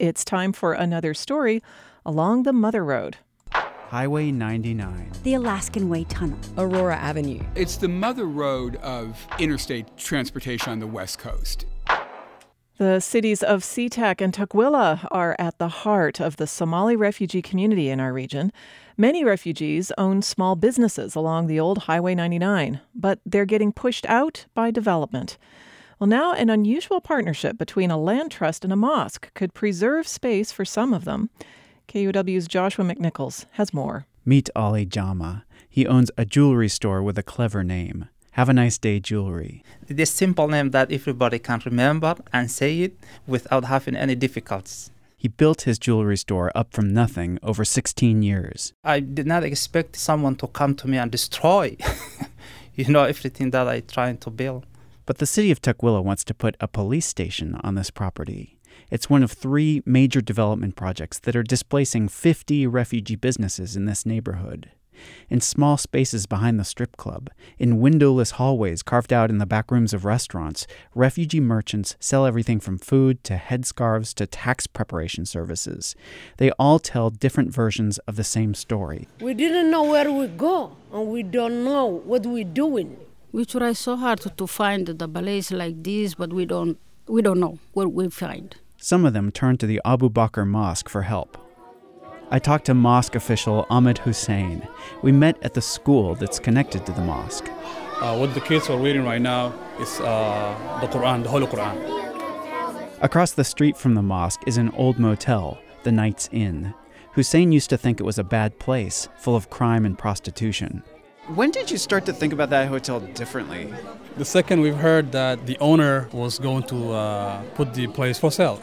It's time for another story along the Mother Road. Highway 99. The Alaskan Way Tunnel. Aurora Avenue. It's the Mother Road of interstate transportation on the West Coast. The cities of SeaTac and Tukwila are at the heart of the Somali refugee community in our region. Many refugees own small businesses along the old Highway 99, but they're getting pushed out by development. Well, now an unusual partnership between a land trust and a mosque could preserve space for some of them. KUOW's Joshua McNichols has more. Meet Ali Jama. He owns a jewelry store with a clever name. Have a Nice Day Jewelry. This simple name that everybody can remember and say it without having any difficulties. He built his jewelry store up from nothing over 16 years. I did not expect someone to come to me and destroy, everything that I tried to build. But the city of Tukwila wants to put a police station on this property. It's one of 3 major development projects that are displacing 50 refugee businesses in this neighborhood. In small spaces behind the strip club, in windowless hallways carved out in the back rooms of restaurants, refugee merchants sell everything from food to headscarves to tax preparation services. They all tell different versions of the same story. We didn't know where we go, and we don't know what we're doing. We try so hard to find the place like this, but we don't know what we find. Some of them turn to the Abu Bakr Mosque for help. I talked to mosque official Ahmed Hussein. We met at the school that's connected to the mosque. What the kids are reading right now is the Quran, the Holy Quran. Across the street from the mosque is an old motel, the Knights Inn. Hussein used to think it was a bad place, full of crime and prostitution. When did you start to think about that hotel differently? The second we've heard that the owner was going to put the place for sale.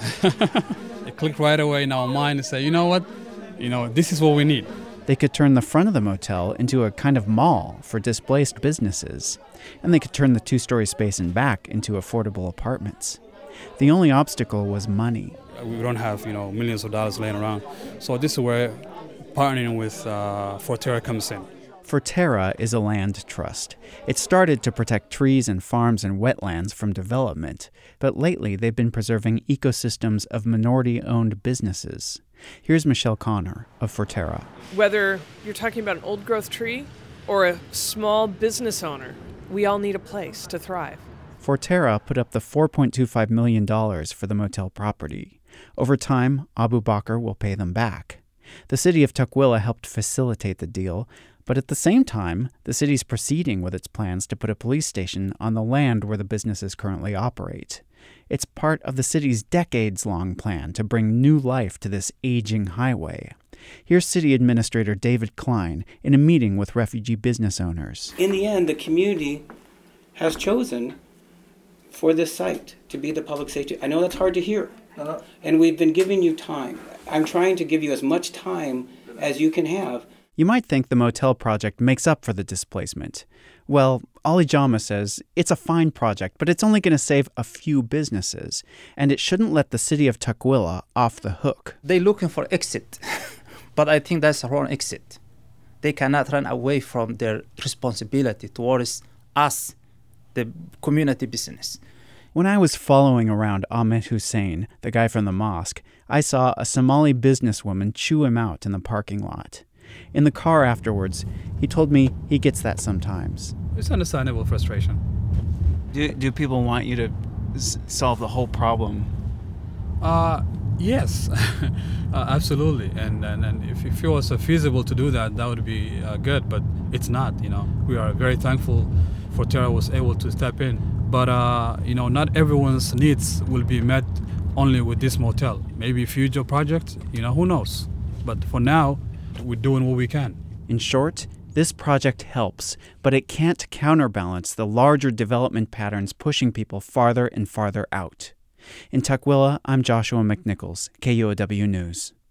It clicked right away in our mind and said, you know what? This is what we need. They could turn the front of the motel into a kind of mall for displaced businesses, and they could turn the 2-story space in back into affordable apartments. The only obstacle was money. We don't have, millions of dollars laying around. So this is where partnering with Forterra comes in. Forterra is a land trust. It started to protect trees and farms and wetlands from development, but lately they've been preserving ecosystems of minority-owned businesses. Here's Michelle Connor of Forterra. Whether you're talking about an old-growth tree or a small business owner, we all need a place to thrive. Forterra put up the $4.25 million for the motel property. Over time, Abu Bakr will pay them back. The city of Tukwila helped facilitate the deal, but at the same time, the city's proceeding with its plans to put a police station on the land where the businesses currently operate. It's part of the city's decades-long plan to bring new life to this aging highway. Here's City Administrator David Klein in a meeting with refugee business owners. In the end, the community has chosen for this site to be the public safety. I know that's hard to hear, and we've been giving you time. I'm trying to give you as much time as you can have. You might think the motel project makes up for the displacement. Well, Ali Jama says it's a fine project, but it's only going to save a few businesses, and it shouldn't let the city of Tukwila off the hook. They're looking for exit, but I think that's a wrong exit. They cannot run away from their responsibility towards us, the community business. When I was following around Ahmed Hussein, the guy from the mosque, I saw a Somali businesswoman chew him out in the parking lot. In the car afterwards, he told me he gets that sometimes. It's understandable frustration. Do people want you to solve the whole problem? Yes, absolutely. And if it was feasible to do that, that would be good. But it's not. We are very thankful Forterra was able to step in. But not everyone's needs will be met only with this motel. Maybe future projects. Who knows? But for now, we're doing what we can. In short, this project helps, but it can't counterbalance the larger development patterns pushing people farther and farther out. In Tukwila, I'm Joshua McNichols, KUOW News.